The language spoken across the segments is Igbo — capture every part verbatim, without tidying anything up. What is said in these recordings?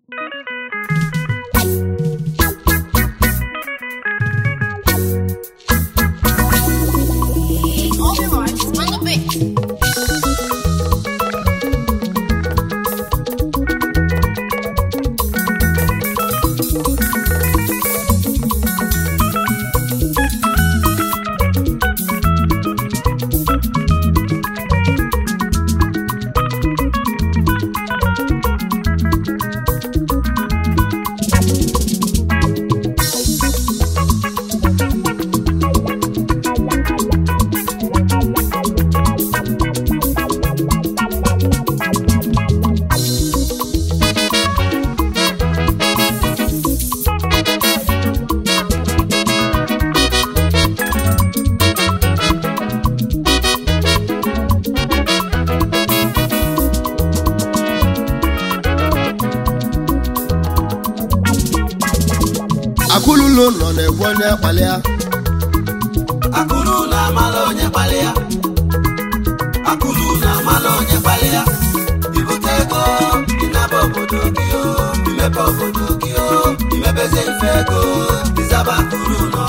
Akululo no ne wonye kpalia Akulu na malo onye kpalia Akulu na malo onye kpalia Ibutego inabo bodogio imepe bodogio imebeze ifego izaba akulu no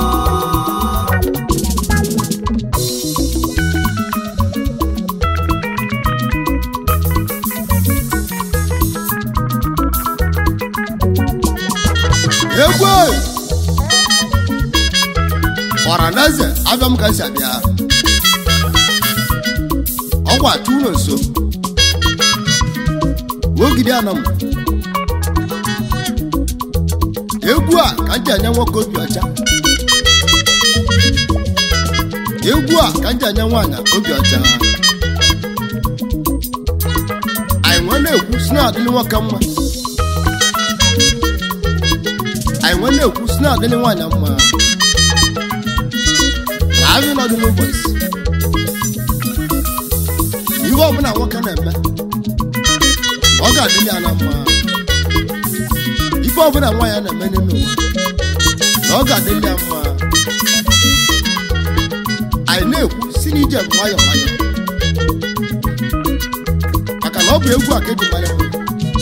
Egwe Oranaze abam ka sabia Ogwa tuno nso Wogide anam Egwu a ka nje anya nwoke obi ọcha Egwu a ka nje anya nwaanya obi ọcha Ai nwana egwu sina adịlị nwoke mma I want to go snap any one of my I will not do voice. You open a walk on them. What got the Yanama? If open a wire and a many no. What got the Yama? I know, see Jam Wire. I cannot be able to get to my own.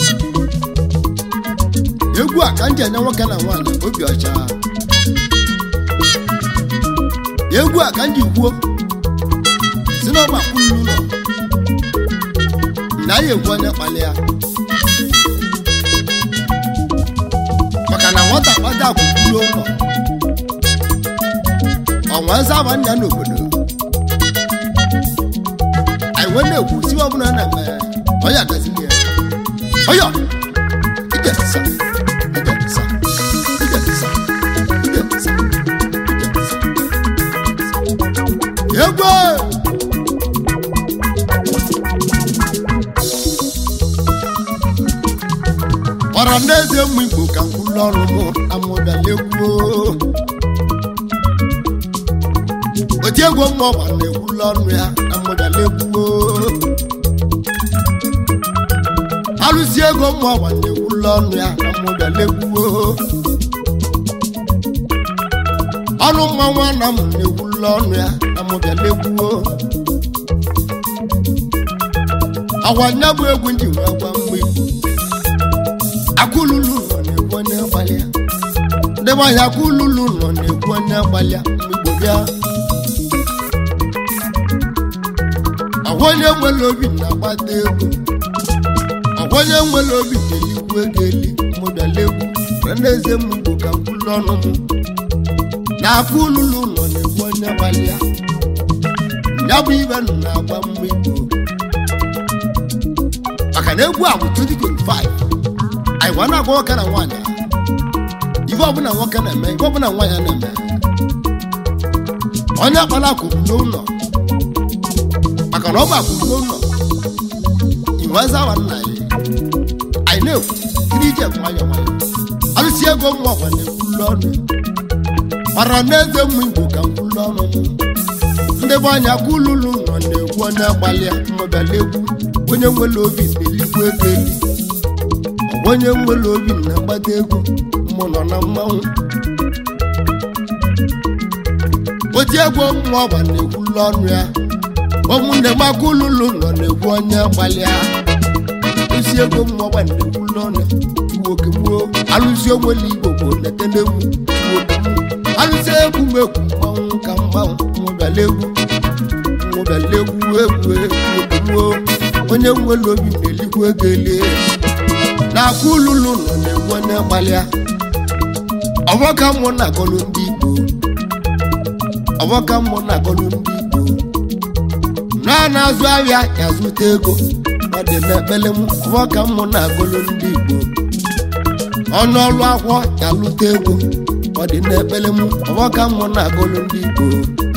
Egwu a ka nje anya nwoke na nwaanyị obi ọcha Egwu a ka nje kwuo si na ọgba kwulu ụlọ na ya egwu onye kpalia maka na nwata kpata akwụkwulu ụlọ ọnwa nza aba nna n'obodo anyị nwere na-ekwu si ọbụla na-eme onye agazili ya oyo ije sa Egwe Oraneze mu Igbo ka nkwulu ọrụ mụ amụdalegwu Otiegwu mmụọ gba na-ekwulu ọrụ ya amụdalegwu Alụsi ego mmụọ gba na-ekwulu ọrụ ya amụdalegwu Ọnụ mmanwụ ana m na-ekwulu ọrụ ya amụdalegwu Awanya bụ egwu ndị nwe gwa mgbe Igbo Akululu nọ na-ekwu onye gbalịa Ndị nwanyị akululu nọ na-ekwu onye gbalịa mgbe Igbo bịa Onye nwere obi na-agbata ego Onye nwere obi na-elikwu ego eli mụdalegwu N'eze m Igbo ka kwulu ọnụ m Na akululu nọ na-ekwu onye gbalịa Ya bụ ibe nọ na-agba mgbe Igbo Maka na egwu a bụ twenty twenty-five anyị wana agwa nwoke na nwaanyị ife ọbụla nwoke na-eme ife ọbụla nwaanyị na-eme onye akpala akwụrụ n'ụlọ maka na ọ bụ akwụrụ n'ụlọ inweza awa nna ya anyị na-ekwu kiri ije nwayọ nwayọ alụsi ego mmụọ ọgwa na-ekwulu ọnụ mara n'eze mmụ Igbo ka nkwulu ọnụ m ndị bụ anya kwululu nọ na-ekwu onye gbalịa mmụdalegwu onye nwere obi na-elikwu ego eli onye nwere obi na-agbata ego mụ nọ na mmanwụ oti egwu mmụọ ọba na-ekwulu ọnụ ya ụmụnne makululu nọ na-ekwu onye gbalịa osi ego mmụọ ọba na-ekwulu ọnụ alụsị onwele igbo bụ netenegwu alụsị egwu megwu mmanwụ ka mmanwụ nwụbịala egwu nwụbịala egwu egwu egwu onye nwere obi na-elikwa ego elie na-akwụ ụlụlụ nọ na-egwu onye gbalịa ọbọka mmụ na agọlụ ndị igbo ọbọka mmụ na agọlụ ndị igbo na na-azụ ahịa ya zụta ego ọ dị n'ekpele m ọbọka mmụ na agọlụ ndị igbo ọnụ ọlụ akwọ ya lụta ego ọ dị n'ekpele m ọbọka mmụ na agọlụ ndị igbo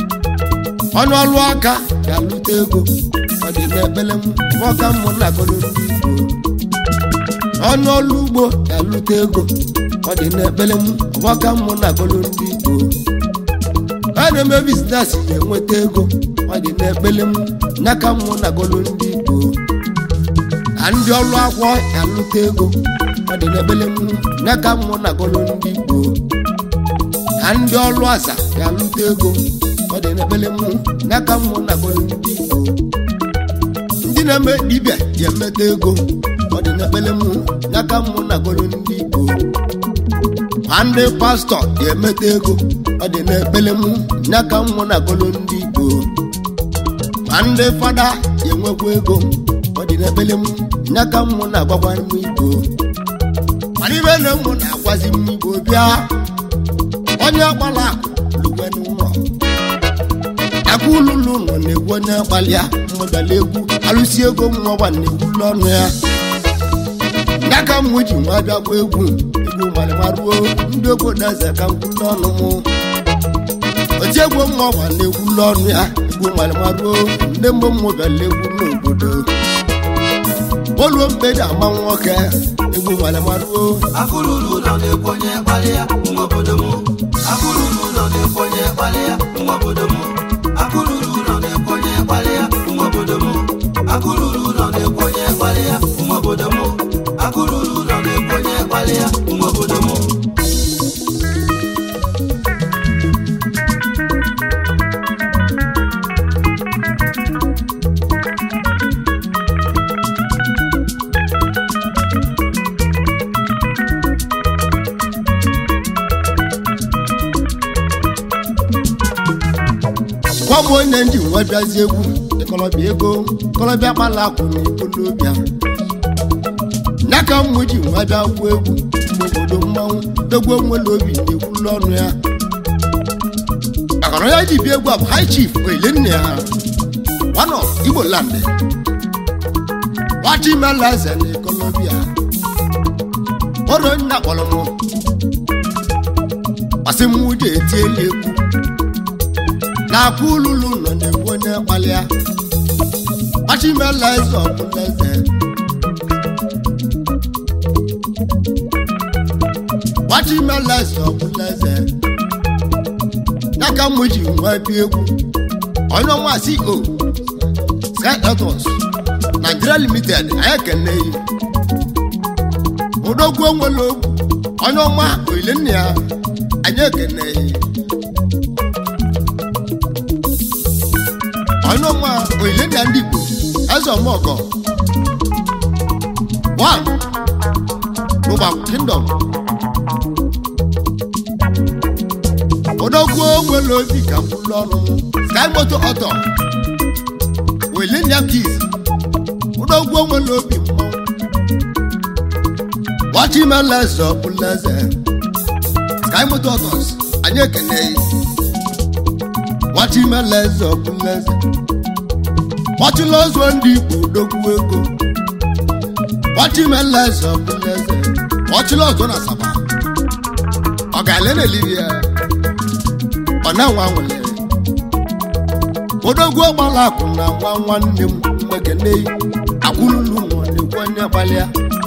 ọnụ ọlụ aka ya lụta ego ọ dị n'ekpele m ọbọka mmụ na agọlụ ndị igbo ọnụ ọlụ ugbo ya lụta ego ọ dị n'ekpele m ọbọka mmụ na agọlụ ndị igbo a na-eme biznes na-enweta ego ọ dị n'ekpele m n'aka mmụ na agọlụ ndị igbo na ndị ọlụ akwọ ya lụta ego ọ dị n'ekpele m n'aka mmụ na agọlụ ndị igbo na ndị ọlụ aza ya lụta ego ọ dị n'ekpele m n'aka mmụ na agọlụ ndị igbo ndị na-eme dibịa ya emeta ego ọ dị n'ekpele m n'aka mmụ na agọlụ ndị igbo ma ndị pastọ ya emeta ego ọ dị n'ekpele m n'aka mmụ na agọlụ ndị igbo ma ndị fada ya enwekwa ego ọ dị n'ekpele m n'aka mmụ na agbakwa m igbo mana ibe na mmụ na-agwazi m igbo bịa onye gbala lugwe n'ụlọ aka ụlụlụ nọ na-egwu onye gbalịa mmụdala egwu alụsi ego mmụọgba na-egwu n'ọnụ ya n'aka mmụ ji nwa bịakwa egwu egwu malịmaruo ndị obodo eze ka mkwu n'ọnụ m oji egwu mmụọgba na-egwu n'ọnụ ya egwu malịmaruo ndị mbụ mmụ bịala egwu n'obodo oluo mgbede ama nwoke egwu malịmaruo akụrụrụ ụlọ na-ekwu onye gbalịa nwa obodo m akụrụrụ ụlọ na-ekwu onye gbalịa nwa obodo m akụrụrụ ụlọ na-ekwu onye gbalịa nwa obodo m akụrụrụ ụlọ na-ekwu onye gbalịa nwa obodo m akụrụrụ ụlọ na-ekwu onye gbalịa nwa obodo m gwam onye ndị nwa bịazi egwu ịkọlọbịa ego kọlọbịa kpala akwụ na igbo n'obịa n'aka mmụ ji nwa bịa gwuo egwu mgbe obodo mmanwụ dogwo nwere obi na-ekwulu ọnụ ya akọrọ ya ji bịa egwu abụ high chief ele nne ha one of Igbo land wachi mela eze na ịkọlọbịa ọrụ nna kpọrọ m masị mmụ ji etieli egwu na-akwụ ụlụlụ nọ na-egwu onye gbalịa achimela eze ọbụla eze achimela eze ọbụla eze n'aka mmụ ji nwa bi egwu onye ọnwa C E O Sky Autos Nigeria Limited anyị ekene yi odogwu onwere ogwu onye ọnwa oile nna ya anyị ekene yi onye ọnwa oile nna ndị Igbo eze ọmọgọ one Rụba Kingdom odogwu onwere obi ka kwụlụ ọnụ Sky Moto Auto oile nna Keys odogwu onwere obi mmọnwụ wachimela eze ọbụla eze Sky Moto Autos anyị ekene yi wachimela eze ọbụla eze wachila ọzọ ndị Igbo odogwu ego wachimela eze ọbụla eze wachila ọzọ na Asaba ọ ga-ele n'eliri ya ọ na-anwa nwere odogwu ọgbala akụ na nwa nwanne m mmekene akwụlụlụ nọ na-ekwu onye gbalịa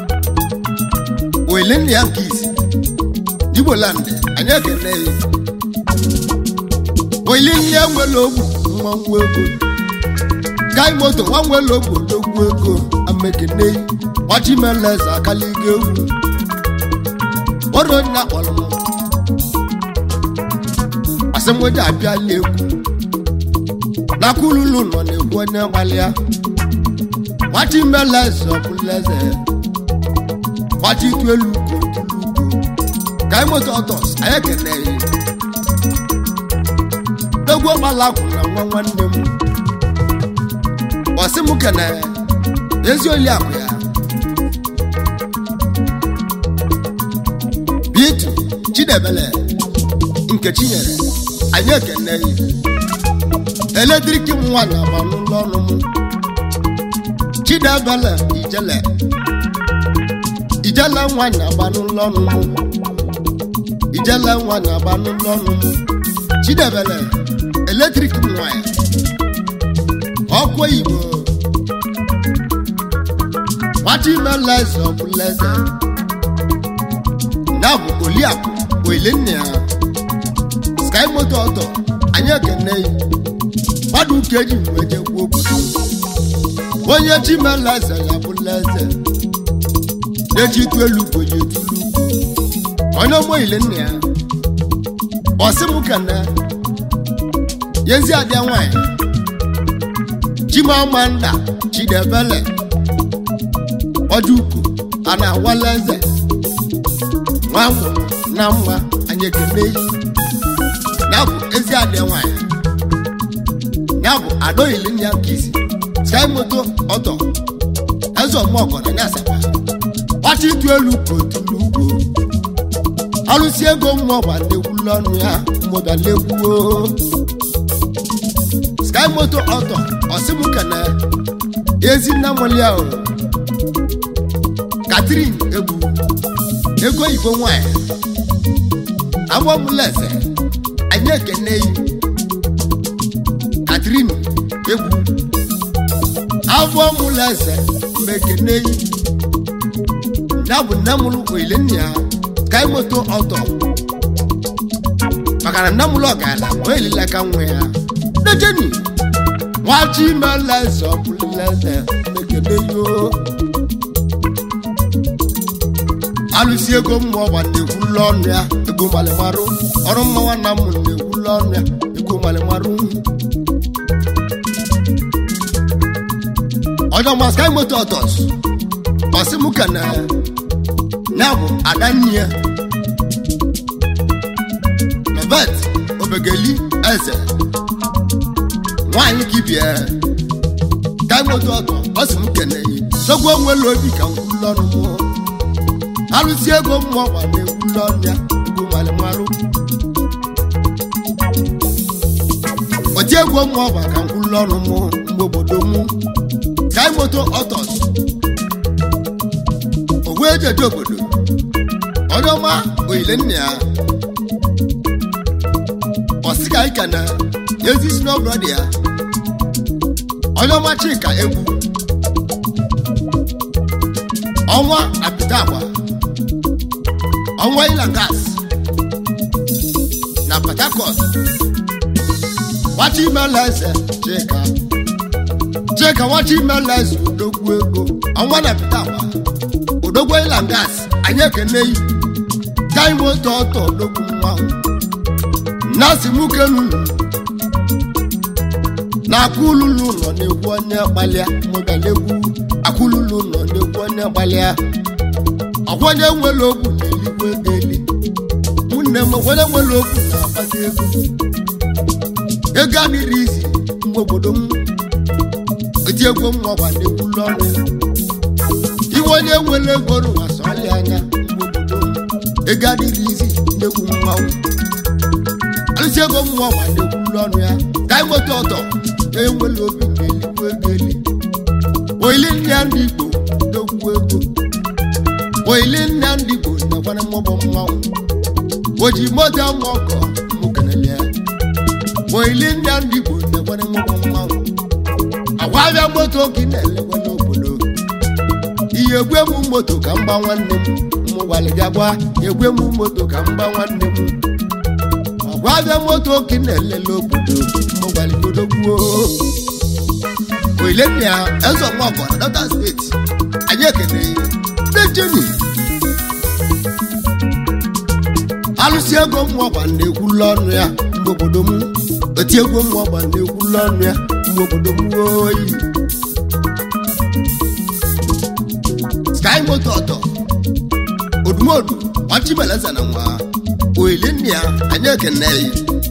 oile nna ya nke isi Igbo land anyị ekene ya oile nna ya nwere ogwu nwa nwa ego Sky Moto nwa nwere ogwu odogwu ego amekene wachimela eze akaliga egwu ọrụ nna kpọrọ m asị m oji abịala egwu n'akwụlụlụ nọ na-ekwu onye gbalịa wachimela eze ọbụla eze wachitu elu ugo Sky Motors anyị ekene egwu ọkpalakwu na nwa nwanne m ọsị m kene ezi oliakụ ya Bitu Chidebele nke Chinyere anyị ekene eletrik m nwa na agbanụ n'ọnụ m Chidebele Ijele Ijele nwa na agbanụ n'ọnụ m Ijele nwa na agbanụ n'ọnụ m Chidebele eletrik m nwa ya ọkụ Igbo nwata ime leze ọbụla eze na bụ Oliakụ Oilenna ya Sky Motors anyị ekene mmadụ ka eji wee jekwa obodo onye chimela eze ya bụla eze na-eji itu elu onye etulu onye ọgbọ Oilenna ya ọsị m kene yezi abịa nwanyị Chimamanda Chidebele Ojuku a na-awala eze nwa nwụrụ na mma anyị ekene ya bụ ezi adị nwanyị ya bụ Ada Oilenna ya nke isi Sky Motors ọtọ eze ọmọgọ na nyasakwa gbachi itu elu kotulu ugbo alụsi ego mmụọgba na-ekwulu ọnụ ya mmụba na-ekwuo Sky Motors ọtọ ọsịmụkene ezi nna mụli ahụ Catherine egwu ego Igbo nwanyị agbọmụleze anyị ekene Catherine egwu agbọmụleze mmekene ya bụ nne mụrụ Oilenna ya Sky Motors ọtọ maka na nne mụrụ ọgala o elile ka nwe ya dejeni nwachi meleze ọbụleze mmekene yo alụsi ego mmụọ gba na-ekwulu ọnụ ya ego malimarụ ọrụ mmanwa na mmụ na-ekwulu ọnụ ya ego malimarụ ọjọ ma Sky Motors ọsị m kene ya bụ Adannie Novet Obegeli eze nwanyị kibie Sky Motors ọsị m kene sogwo nwere obi ka nkwulu ọnụ mụ alụsi ego mmụọ gba na-ekwulu ọnụ ya ego malimarụ oti egwu mmụọ gba ka nkwulu ọnụ mụ mgbe obodo mụ Sky Motors owe ejeje obodo onye ọma Oilenna ya ọsịka ika na ezi snow brother ya onye ọma Chika egwu ọnwa apịta agba ọnwa Ilangas na Port Harcourt wachi meleze Chika Chika wachi meleze odogwu ego ọnwa na apịta agba odogwu Ilangas anyị ekene Sky Motors ọtọ odogwu nwa nasi mukenu na akululu nọ na-ekwu onye gbalịa mụdalegwu akululu nọ na-ekwu onye gbalịa ọkwanye nwere okwu na-eligwe ego eli nwunne m onye nwere okwu na-akpata ego ego adịrị izi mgbe obodo m eti ego m ọgba na-ekwulu ọnụ iwe onye nwere ego n'ụwa sọọlị anya mgbe obodo m ego adịrị izi na-ekwu mmanwụ alụsi ego mmụọ gba na-ekwulu ọnụ ya Sky Motors ọtọ enwere obi na-eligwe ego eli Oilenna ya ndị Igbo dogwu ego Oilenna ya ndị Igbo na-ekwana mmụọ mmanwụ oji moto mmụọkọ mụkenele ya Oilenna ya ndị Igbo na-ekwana mmụọ mmanwụ agwa abịa moto gị na-elekwa n'obodo ihe egwu emu moto ka mgba nwanne m mụgwalị gị agwa egwu emu moto ka mgba nwanne m ọgwa abịa moto gị na-elele obodo mụgwalị gị odogwuo Oilenna ya eze ọmụọkọ na Delta steeti anyị ekene dejeni alụsi ego mmụọ gba na-ekwulu ọnụ ya mgbe obodo m eti ego mmụọ gba na-ekwulu ọnụ ya mgbe obodo m oyi Sky Motors ọtọ odumodu ọchịmeleze na nwa oilinia anya kenei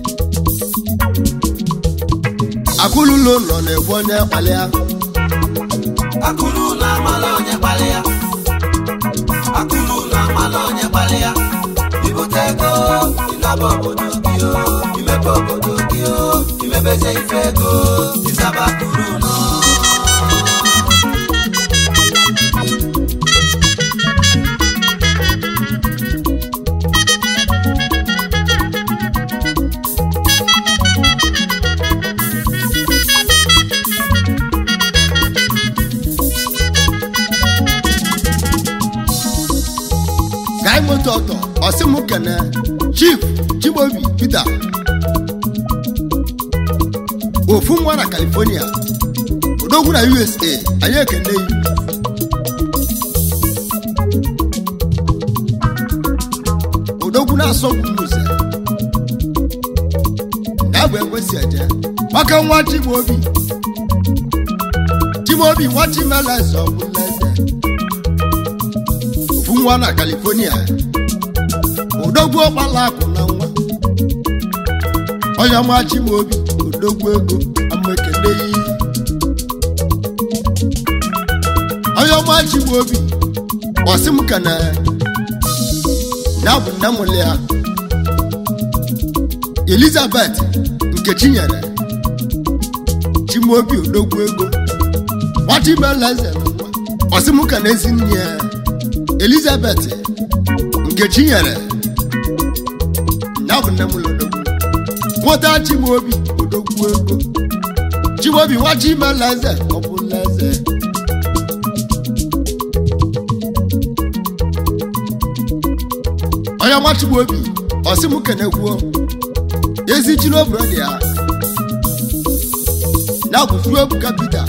akululo nọ na-egbu onye kpalịa akulu na amala onye kpalịa akulu na amala onye kpalịa ibute ego ịnaba obodo gị o imepe obodo gị o imebeze ife ego ịzaba akulu nọ mototo osimukene Chief Chibobi Peter ofu nwa na California odogwu na U S A anyị ekene yi odogwu na asọgbu muze ya bụ ekwesị eje maka nwa Chibobi Chibobi nwa Chimeleze ọbụleze nwa na California odogwu ọkpala akụ na nwa onye ọma Chibobi odogwu ego amekene yi onye ọma Chibobi ọsị m kana na bụ nne m lịa Elizabeth nke Chinyere Chibobi odogwu ego nwa Chimeleze ọsị m kana ezi nne ya Elizabeth nke Chinyere na bụ nne m lodogwu nwata Chibobi odogwu ego Chibobi nwa Chimeleze ọbụleze onye nwa Chibobi ọsị m kenekwuo ezi chinobrod ya na bụ Chuebuka Peter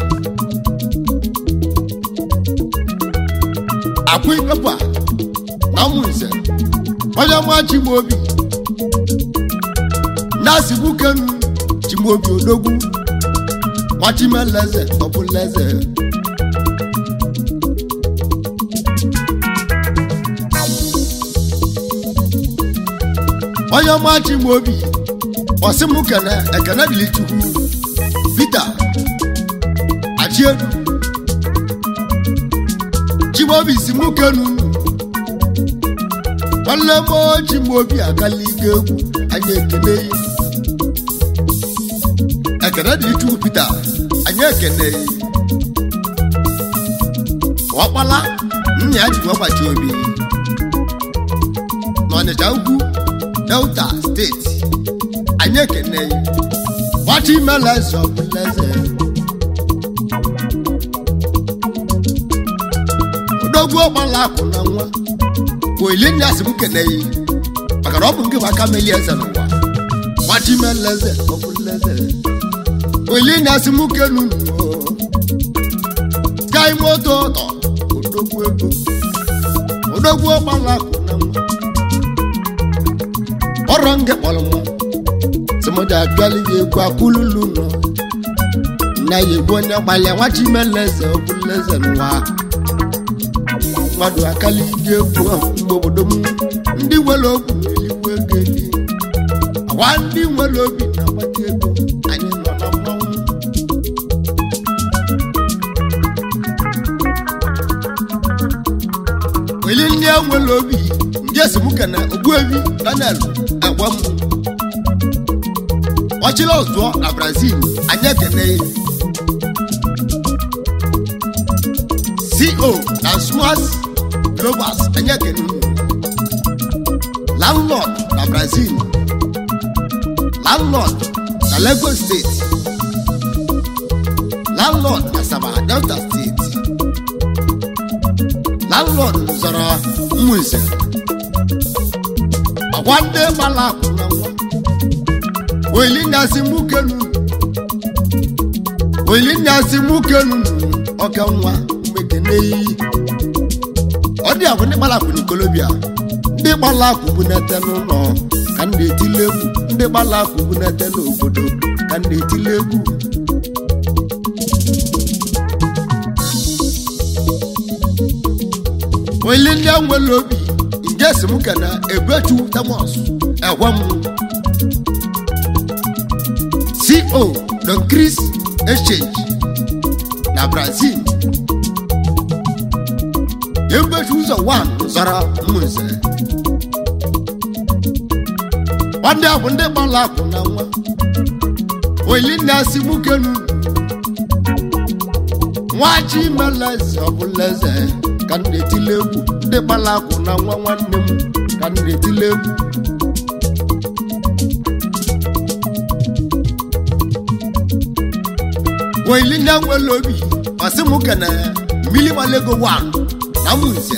akwụ ikpepa na ụmụnze onye ọma Chibobi na-asịgbukenu Chibobi odogwu nwa Chimeleze ọbụleze onye ọma Chibobi ọsịmụkene ekene dịlichukwu Peter Achiedu Chibobi si mukenu Olemo Chibobi akaliga egwu anyị ekene yi ekene dịlichukwu Peter anyị ekene yi ọkpala nna ya ji ọgbachi obi n'Ọnịcha ugwu Delta steeti anyị ekene yi nwa Chimeleze ọbụleze odogwu ọgbala akụ na nwa oilinye asị m kene yi maka na ọ bụ nke bụ aka meli eze n'ụwa nwa Chimeleze ọbụleze oilinye asị m kenu gai moto ọtọ odogwu ego odogwu ọgbala akụ na nwa ọrọ nge kpọrọ nwa simoja abịali ya egwu akwụlulu nọ na ya egwu onye gbalịa nwa Chimeleze ọbụleze n'ụwa mmadụ akali ije egwu mgbe obodo m ndị nwere obi eligwe ego eli agwa ndị nwere obi na-agbata ego anyị nọ na mmanwụ weli ndị a nwere obi ndị esemụka na Ogbuebi Daniel agwa m ọchịla ọzọ na Brazil anyị ekene C O na Smas Globals anyị ekene landlord na Brazil landlord na Lagos State landlord na Sabah Delta State landlord zọrọ Ụmụnze agwa ndị gbala akụ na nwa oilinasi mukenu oilinasi mukenu ọka nwa mekene yi ọ dị abụ ndị gbala akụ n'Ikolobia ndị gbala akụ bụ nete n'ụlọ ka ndị etile egwu ndị gbala akụ bụ nete n'obodo ka ndị etile egwu oili ndị nwere obi nje yes mukana Ebetu Thomas Ewam C E O Don Chris Exchange na Brazil Ebetu za one Zara Munze Wande abunde bala kuna nwa Oilinda simukenu Wachi malaza obuleze Kandeti lebu De bala kuna nwa nwanne m Kandeti lebu Oilinda welobi Masimukene Mili malego one Na Munze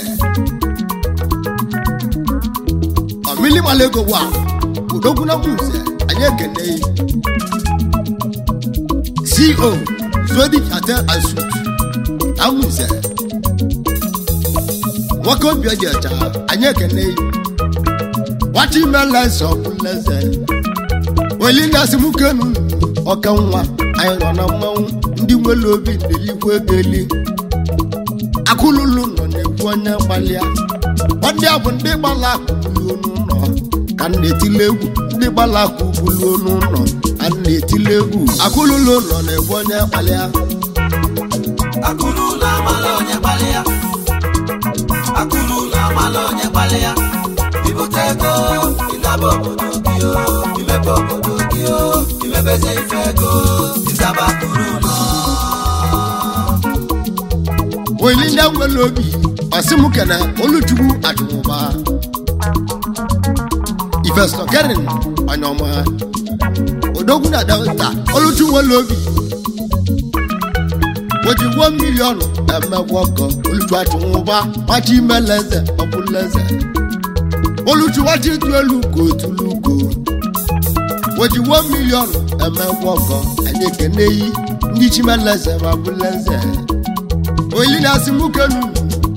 Mili malego one Udogu na Munze Anyekene C E O Zodi Chatel Asut Na Munze Wako biajecha Anyekene Wati meleze Obuleze Welinda simukenu Okanwa Ayona mmanwu Ndi nwele obi Nelikwe geli Akululu no Nekwu onye gbalịa Wadi abụ ndị gbala Akụbulu n'ụlọ Ka na-etile egwu Ndị gbala Akụbulu n'ụlọ Ka na-etile egwu Akululu no Nekwu onye gbalịa Akululu amala onye gbalịa Akululu amala onye gbalịa Ibutego Ilaba obodo gị o Imepe obodo gị o Imepeze ifego Isaba Akululu Oilinda welobi Masimukene Oluchukwu Achumuba Investor Karen Anyoma Odogu na Delta Oluchukwu welobi Woti one million Emewoko Oluchukwu Achumuba Wachi meleze Obuleze Oluchukwu wachi tueluko tuluko Woti one million Emewoko Anyekeneyi Ndi chimeleze Obuleze Oilinda simukenu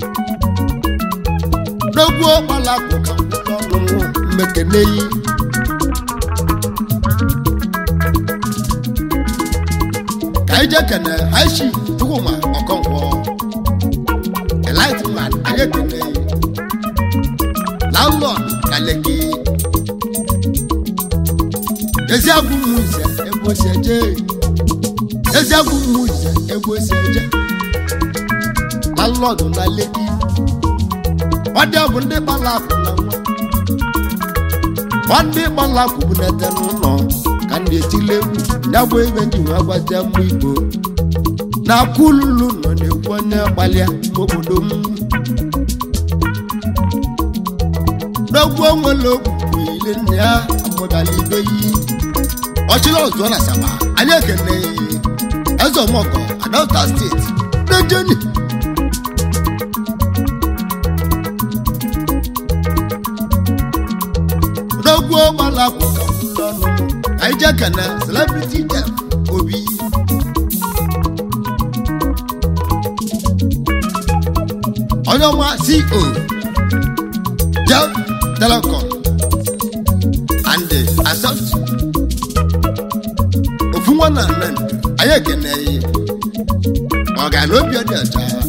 Dogwo malaku kambulo Mekeneyi Kaija kene Haishi Tukuma Okonkwo Enlightenment Ayekeneyi Landlord Kaleki Eziagu Muze Ebo Seje Eziagu Muze Ebo Seje Landlord na Leki Wadi abu ndị balaku na nwa Wadi balaku bụ nete n'ụlọ Ka ndị etile egwu Nyagbo ebe ndị nwa gwaja mụ Igbo Na Akululu nọ na-ekwu onye gbalịa Obodo m N'ogwu onwele ogwu bụ ile nne ya Amụdala ibe yi Ọchịla ọzọ na Saba Anyị ekene Ezomoko Delta State Nejeni Dogwo malaku kambulo Aija kana Celebrity Chef Obi Onyoma C E O Jeff Telecom And Assault Ofunwana Nand Ayekene Oganobi Odeta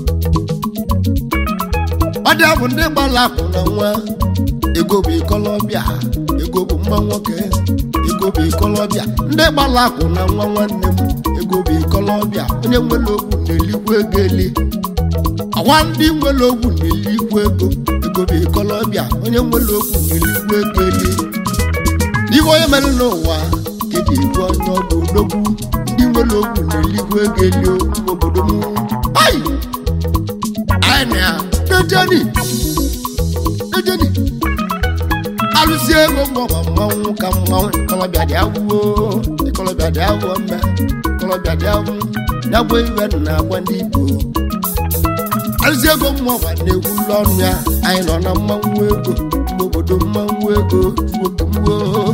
Wadi abu ndị balaku na nwa Ego bụ ikolobia Ego bụ mma nwoke Ego bụ ikolobia Ndị gbalakụ na nwa nwanne m Ego bụ ikolobia Onye nwere ogwu na-elikwu ego eli Awa ndị nwere ogwu na-elikwu ego Ego bụ ikolobia Onye nwere ogwu na-elikwu ego eli Iwe onye mere n'ụwa Keji igwe onye ọgwụ odogwu Ndị nwere ogwu na-elikwu ego eli Obodo m Ayi Anya Nejeni Nejeni Alusi ego mwa mwa ka mwa Kolobia di awo Kolobia di awo me Kolobia di awo Nyagbo iwe na agwa ndị Igbo Alusi ego mwa na-egwu l'ọnụ ya Anyị nọ na mmanwụ ego N'obodo mmanwụ ego Nwoke mwo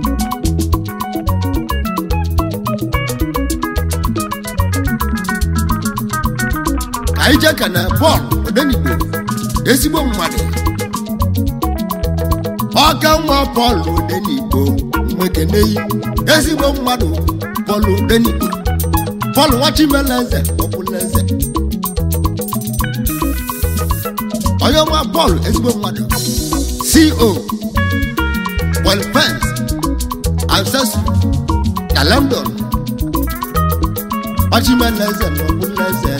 Ka anyị jeka na Paul Odenigbo Ezigbo mmadụ Ọka nwa Paul Odenigbo Mwekeneyi Ezigbo mmadụ Paul Odenigbo Paul Wachimeleze Obuleze onye nwa bọọlụ ezigbo mmadụ C O Well Pence Ancestry na London Ochimeleze na Ogbunleze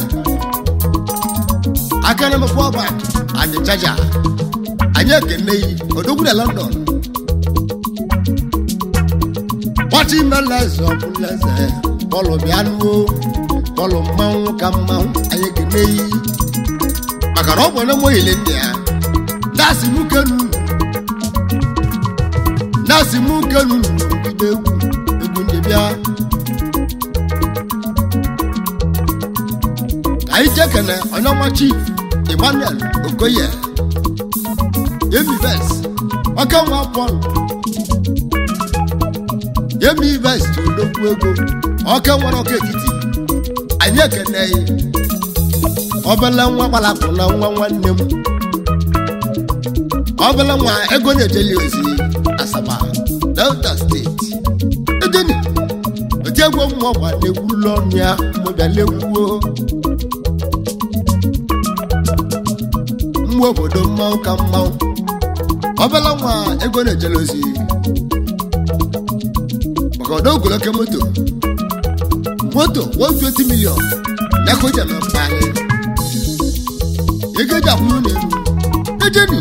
Akana Mfoba and the Jaja anyị ekene yi odogwu na London Ochimeleze Ogbunleze bọọlụ bịanụo bọọlụ mmanwụ ka mmanwụ anyị ekene yi maka na ọ bụ na moyile ndị ya na-asị m kenu na-asị m kenu bido egwu egwu ndị bịa anyị jekene onye ọma Chief Emmanuel Okoye Yemi Vest oke nwa Paul Yemi Vest odogwu ego oke nwere oke etiti anyị ekene yi obele nwa gbalakụ na nwa nwanne m obele nwa ego na-ejeli ozi Asaba Delta steeti edeni oti egwu mmụọ gba na-egwu ụlọ ọnụ ya mụbịala egwuo mmụọ obodo mmanwụ ka mmanwụ obele nwa ego na-ejeli ozi maka ọdọ ogoloke moto moto one hundred twenty million na-ekoje na mkpali egeja kwuru n'elu ejeni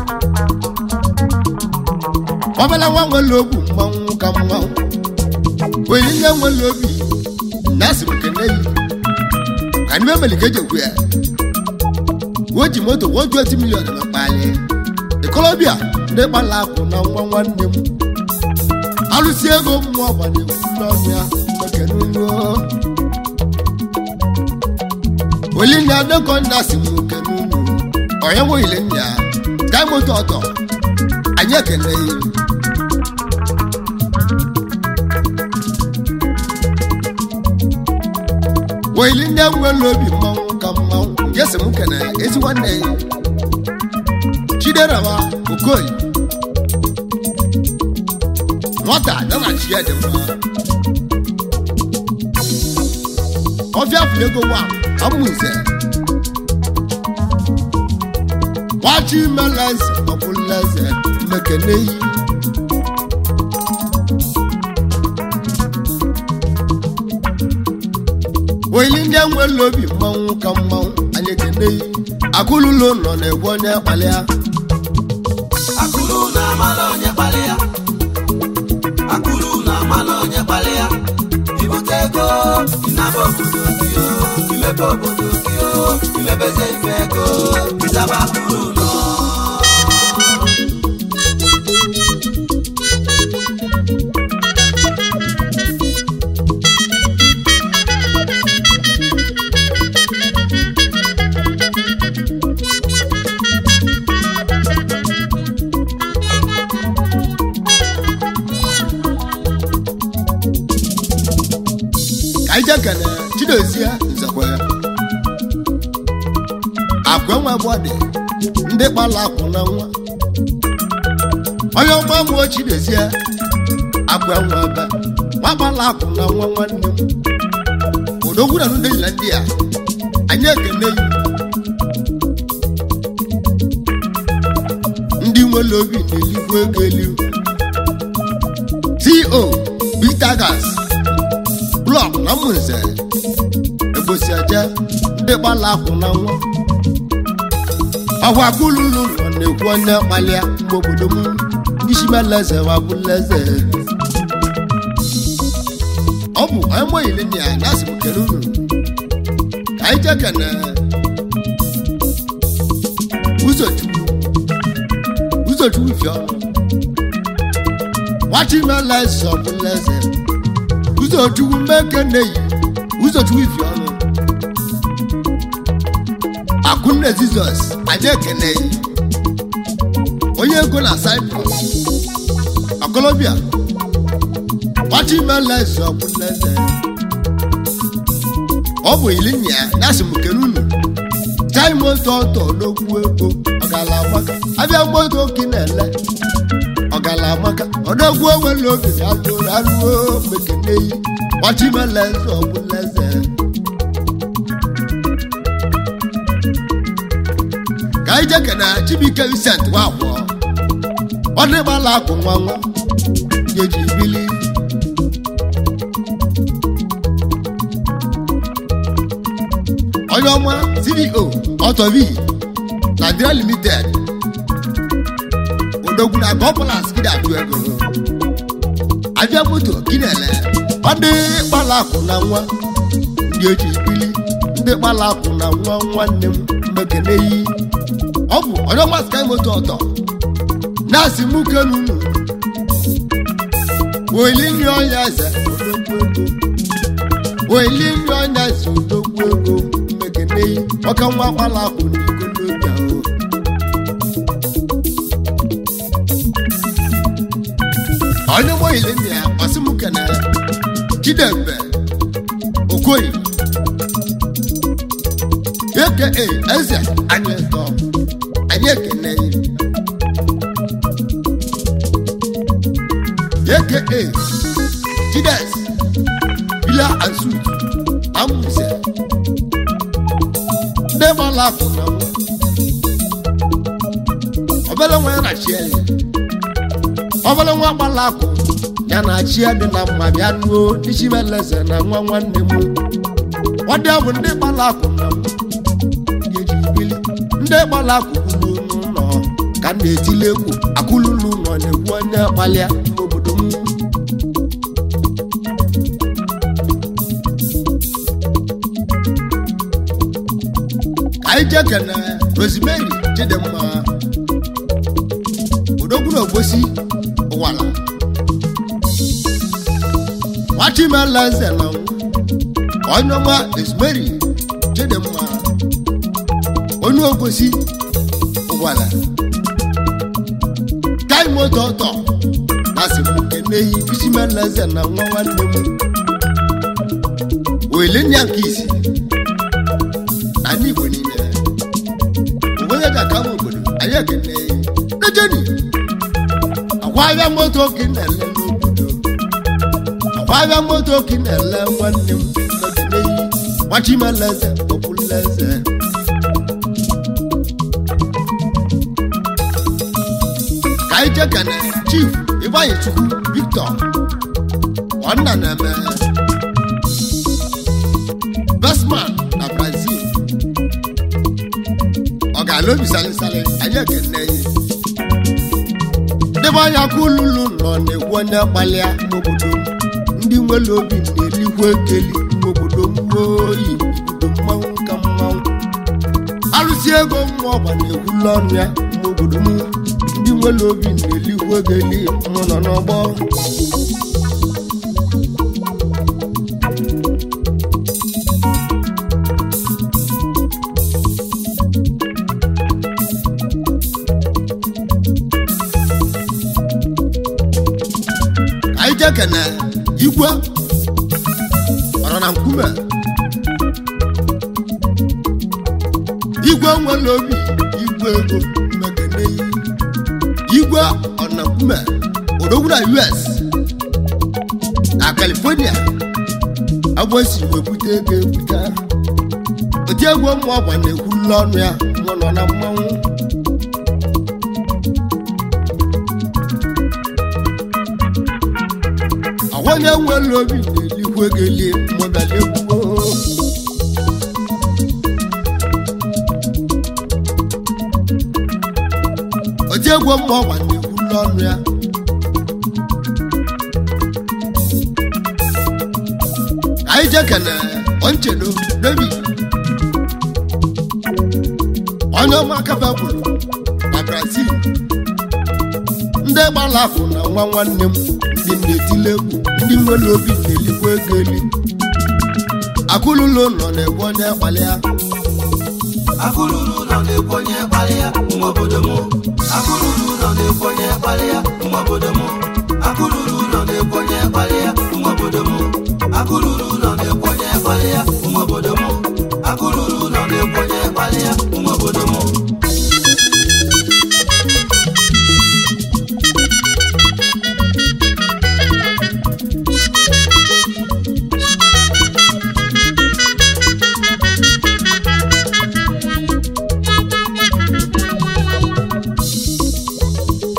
obele nwa nwere obi mmanwụ ka mmanwụ wee nye nwere obi na-asị m kene yi ka n'ime melike kwu ya o ji moto one hundred twenty million na mkpali ikolobia ndị gbala akwụ na nwa nwanne m alụsi ego mmụọ gbanye n'ọnụ ya mekene unu Olinye adoko ndasi mu kenunu onye mo ile nya dai moto oto anye kele yi Olinye nwe lobi mmanwụ ka mmanwụ ngese mu kene ezi nwanne yi Chidera wa Okoyi Nwata na na chia de mma Ofia flego wa amunze Ochimeleze Ogbunleze mekene yi Oyilinye nwe lobi mmanwụ ka mmanwụ anyị ekene yi akụlụlo nọ na-egwu onye kpalịa akụlụ na amala onye kpalịa akụlụ na amala onye kpalịa ibute ego inaba obodo gị imepe obodo gị imepeze ife ego ịzaba akụlụ nọ Kane Chidozie Nzekwe akwa nwa body ndị kpala akwụ na nwa onye ọgba mụ Chidozie akwa nwa ba nwa kpala akwụ na nwa nwanne m odogwu na ndị ile ndị a anyị ekene ndị nwere obi na-eligwu ego elu T O Bitagas Block na Munze Ebosi aja ndị gbala akwụ na nwa Ọgwa kululu na-ekwu onye kpalịa mgbe obodo m Ochimeleze Ogbunleze ọ bụ onye moyile ndị a na-asị m kere unu ka anyị jekene Uzochukwu Uzochukwu Fiọnụ Ochimeleze Ogbunleze Uzochukwu mekene yi Uzochukwu Fiọnụ Akunne Jesus aje kene yi onye ego na Cyprus Akolobia Ochimeleze Ogbunleze ọ bụ ilinya na-asị m kere unu jai moto ọtọ n'okwu ego ọgala amaka abịa moto oke na-ele ọgala amaka ọdọgwu onwere obi alụrụ alụọ mekene yi Ochimeleze Ogbunleze ka kai jeke na Chibike Vincent wa wo oni bala ku nwanwa yeji bili Oyoma C D O Otovi Nigeria Limited Odoguna Gopolas kida tu ego Avia moto kinele ode bala ku na nwa yeji bili nde bala ku na nwa nwanne m mbekene yi obu Oyoma Sky moto oto Nasi mukenunu Oilini onyaze Oilini onyaze odogwego mmekenei Oka nwa kwala ku ni koloja o Onye mo ilini ya osimukene Chidembe Okoyi Aka Eze Anyeto Anyekenei A K A Chides Bila and Sweet Amuse Never laugh on them Obela Wana Shell Obela Wana Lako Yana Chia de Namabiano Nishima Lesson and one one name What they will never laugh on them Never laugh no Can they tileku Akululu on the one Walia I jake na Rosemary Chidemma Odoguna Obosi Owala Wati Melanze na Onyoma Rosemary Chidemma Onu Obosi Owala Kai moto to Nasi mukene Wati Melanze na nwa nemu Oileni Yankisi Ani boni Kamo bodo ayekene nejeni akwaya moto kinele lobudo akwaya moto kinele wannem nejeni wachi maleze populeze kai jekane chief ibaye chuku Victor onna neme Bestman na Brazil Alobi sale sale ayekene Deba ya kululu no ne wonya palia mobodo ndi nwele obi n'eligwe keli mobodo moyi mobodo mawu kamawu Alusi ego mo ba ne hulonu ya mobodo mu ndi nwele obi n'eligwe keli mo no no bo Kana igwe orana nkume igwe nwere obi igwe ego megene igwe orana nkume odogwu na U S na California agbosi webute ego ebuta odi egwu mmụ ọgba na-ekwu n'ọnụ ya nọ na mmanwụ Onye nwere obi n'eligwe gelie mọbale kwuo Oje egwu mmụọ gwa n'ekwu n'ọnụ ya Anyị jekene Onchedo David Onye ọma kafa kwuru na Brazil Ndị gbala afọ na nwa nwanne m Ndị na-etile egwu Ndị nwere obi n'eligwe geli Akululu nọ na-egwu onye gbalịa Akululu nọ na-egwu onye gbalịa nwa obodo m Akululu nọ na-egwu onye gbalịa nwa obodo m Akululu nọ na-egwu onye gbalịa nwa obodo m Akululu nọ na-egwu onye gbalịa nwa obodo m Akululu nọ na-egwu onye gbalịa nwa obodo m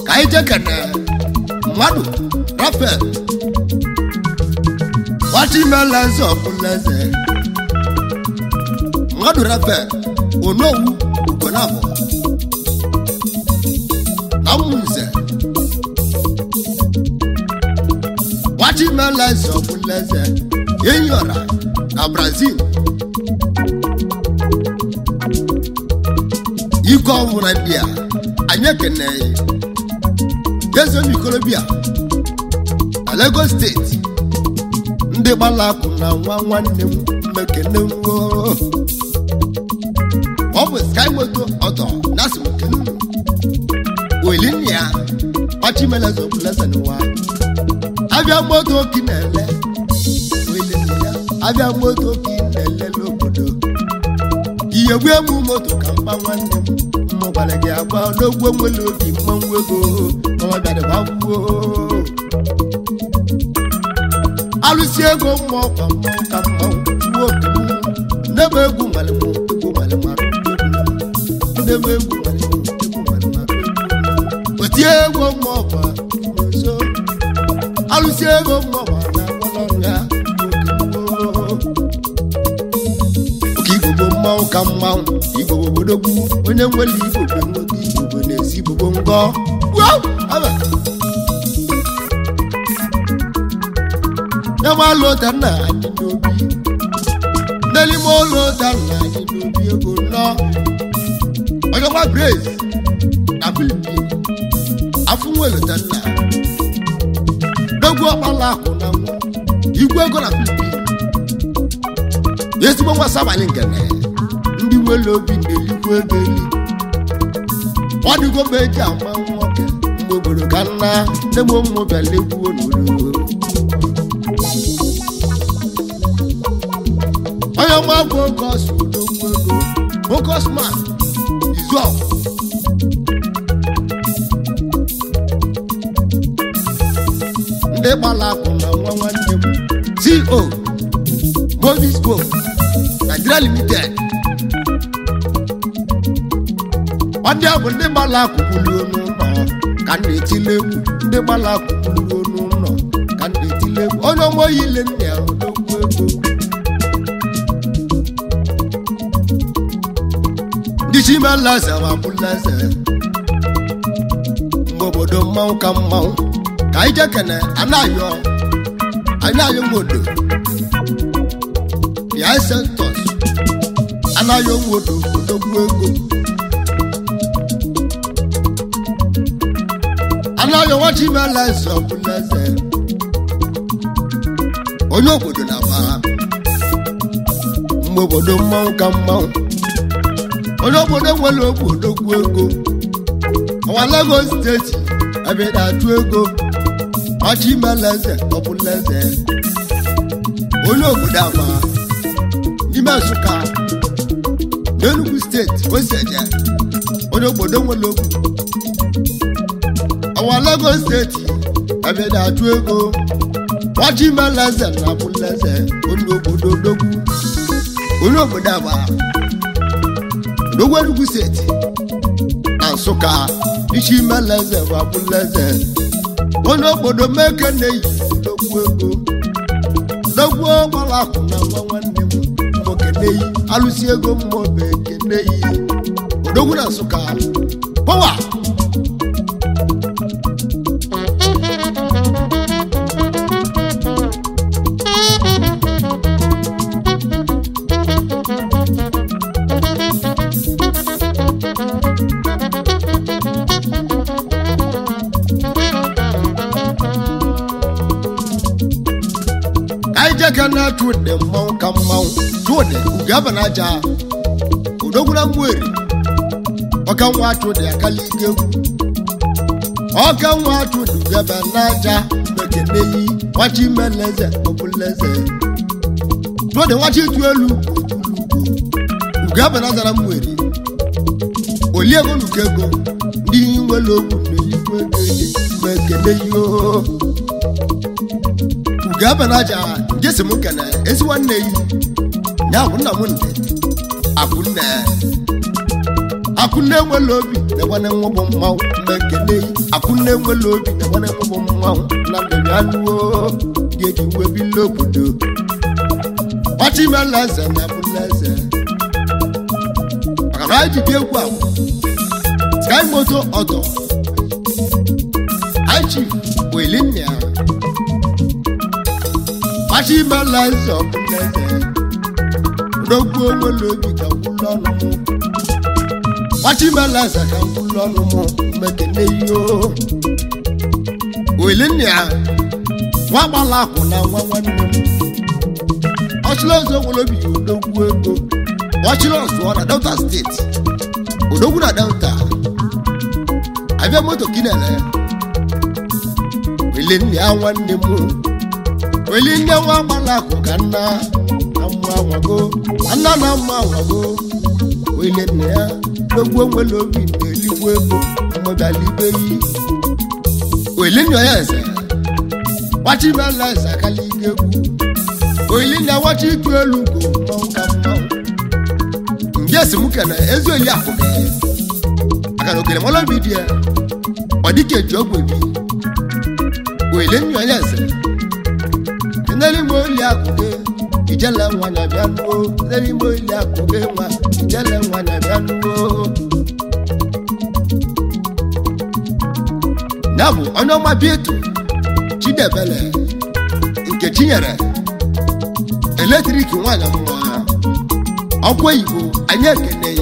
ka anyị jekene mmadụ Rafael nwachimele eze ọbụla eze mmadụ Rafael onowu ugonabụ na mmunze nwachimele eze ọbụla eze enyi ọra na Brazil ike ọwụra ndị a anyị ekene Gezo Mikolobia na Lagos steeti ndị gbala akụ na nwa nwanne m mekene nwo ọ bụ Sky Moto ọtọ na-asị mekene Olinia Nwachimelezo ọbụla n'ụwa abịa moto oki na-ele Olinia abịa moto oki na-ele n'obodo ihe gbu egbu moto ka mkpa nwanne m mmụgbara gị agba n'ogbo nwere obi mmanwụ ego ọbịadịgbagbuo alụsi ego mmụọ kwa mmụọ ka mmanwụ tuwo otu n'ebe egwu nwere m egwu nwere mara n'ebe egwu nwere m egwu nwere mara otie ego mmụọ kwa nso alụsi ego mmụọ kwa na agwọlọ ya oke igbo mmanwụ ka mmanwụ igbo obodogwu onye nwere igbo bụ nwoke igbo na-esi igbo ngọ Yamalota na anyị n'obi n'elime ụlọta na anyị n'obi ego nọ ọjọkwa Grace na Philippine afụ nwelota nna n'ogwu ọkpala akụ na nwa igwe ego na Philippine ezigbo nwa Sabali nkene ndị nwere obi na-elikwu ego eli ọ dịgo mgbe eji ama nwoke mgbe obodo ka nna ndị mụ mmụ bịa legbuo n'olu onye ọma focus n'okwu ego focus man is up ndị gbala akụ na nwa nwanne m C E O Movisco Nigeria Limited ọ dị abụ ndị gbala akụ kwuluo n'ụlọ ka ndị etile egwu ndị gbala akụ kwuluo n'ụlọ ka ndị etile egwu onye ọma oyi ile nne ya n'okwu ego ndị Chimalaze abụlaze mgbe obodo mmanwụ ka mmanwụ ka anyị jekene anaghị anaghị nwodo bịa sentos anaghị nwodo odogwu ego anaghị nwa Chimalaze ọbụlaze onye obodo na-aba mgbe obodo mmanwụ ka mmanwụ onye obodo nwere obodo gwu ego ọwa Lagos steeti ebe na-atụ ego Nwachimeleeze ọbụla eze onye obodo ama n'ime Nsụka n'Enugu steeti oseje onye obodo nwere okwu ọwa Lagos steeti ebe na-atụ ego Nwachimeleeze na ọbụla eze onye obodo odogwu onye obodo ama n'ogwe Enugu steeti na Nsụka Nwachimeleeze ọbụla eze onye obodo meke na-eyi n'okwu ego n'okwu ọgbara akụ na nwa nwanne m nwoke na-eyi alụsi ego mmụọ eke na-eyi odogwu na Nsụka power kana tude mmanwụ ka mmanwụ tude ugaba na aja odogwu na mgberi ọka nwa tude akali egwu ọka nwa tude ugaba na aja mekeneyi Nwachimeleeze ọbụla eze tude nwachi tu elu ugaba na zara mgberi oliego nukego ndị nwere ogwu n'elikwu ego mekeneyi o ugaba na aja jesi m kene ezi nwanne yi ya bụ nna m nne abụ nne akụnne nwere obi na-enwere nwụbụ mmanwụ mmekene akụnne nwere obi na-enwere nwụbụ mmanwụ na ndịrị anụwo ga-eji webili obodo ọchịmela eze na abụla eze maka na anyị ji dị egwu ahụ sky moto ọdọ aichi welinne ya ọchịmela eze ọbụla eze n'okwu nwere obi ka gwụlọ ọnụ mụ ọchịmela eze ka gwụlọ ọnụ mụ mmekene iyo welinne ya nwa gbala akwụ na nwa nwanne m ọchịlọzọ nwere obi odogwu ego ọchịlọzọ na Delta steeti odogwu na Delta abịa moto kinele welinne ya nwanne m welinne nwa gbala akwụ ka nna na mma nwago nna na mma nwago welinne ya odogwu nwere obi na-eligwe ego mmụdalibeyi welinne ya eze ọchịmela eze akala ike egwu oyilinne wachi itu elu go mmanwụ ka mmanwụ nje si muke na ezu eli akụbe aka na okere mọlọ bi di ya ọ dịka eji ogwe bi oyilinne onye eze eneri m oli akụbe ijele nwa na bịa nuo eneri m oli akụbe nwa ijele nwa na bịa nuo ya bụ onye ọma bi etu Chidebele nke chinyere eletrik nwanyị mma ọkwa Igbo anyị ekeneghị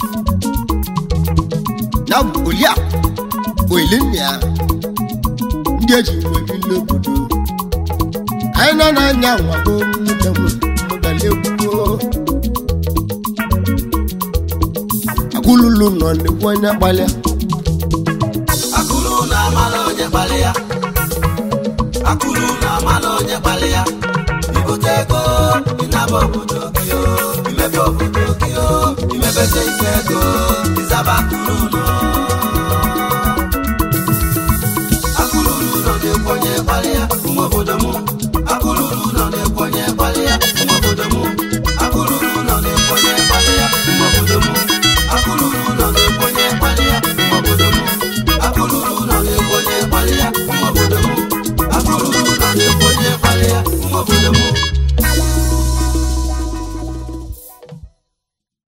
na bụ Oliakụ Oyilinne ya ndị eji nwebili obodo anyị nọ n'anya nwago nwunye m mụgalegbuo agụlụlụ nọ nnekwu onye gbalịa akụlụ na amala onye gbalịa akụlụ na amala onye gbalịa ibote ego ịnaba obodo gị o imepe obodo gị o imepete ife ego ịzaba akụlụ ụlọ akụlụ ụlọ na-ekwe onye gbalịa ụmụ obodo m